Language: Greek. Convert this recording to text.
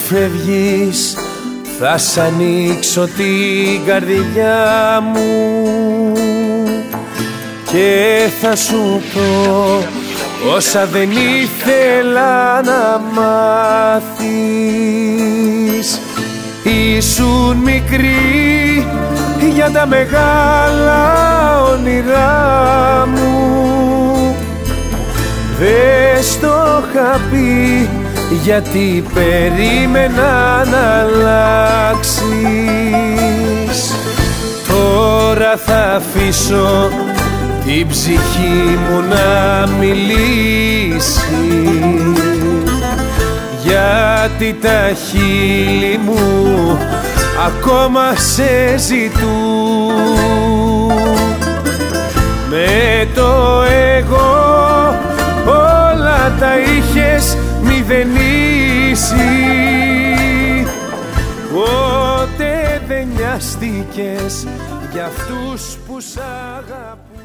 φεύγεις θα σ' ανοίξω την καρδιά μου και θα σου πω όσα δεν ήθελα να μάθεις. Ήσουν μικρή για τα μεγάλα όνειρά μου, δες το είχα πει γιατί περίμενα να αλλάξεις. Τώρα θα αφήσω την ψυχή μου να μιλήσει, γιατί τα χείλη μου ακόμα σε ζητούν. Με το εγώ όλα τα είχες μηδενίσει, ποτέ δεν νοιάστηκες για αυτούς που σ' αγαπούν.